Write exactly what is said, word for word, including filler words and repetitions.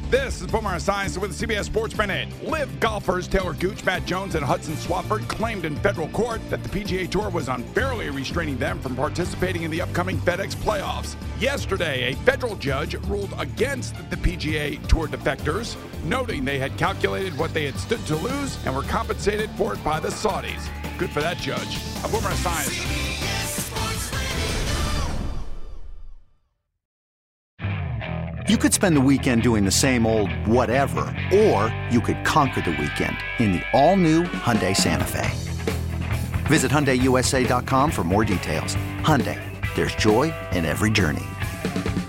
This is Boomer Esiason with the C B S Sports Minute. Live golfers Taylor Gooch, Matt Jones, and Hudson Swafford claimed in federal court that the P G A Tour was unfairly restraining them from participating in the upcoming FedEx playoffs. Yesterday, a federal judge ruled against the P G A Tour defectors, noting they had calculated what they had stood to lose and were compensated for it by the Saudis. Good for that judge. I'm Boomer Esiason. You could spend the weekend doing the same old whatever, or you could conquer the weekend in the all-new Hyundai Santa Fe. Visit Hyundai U S A dot com for more details. Hyundai, there's joy in every journey.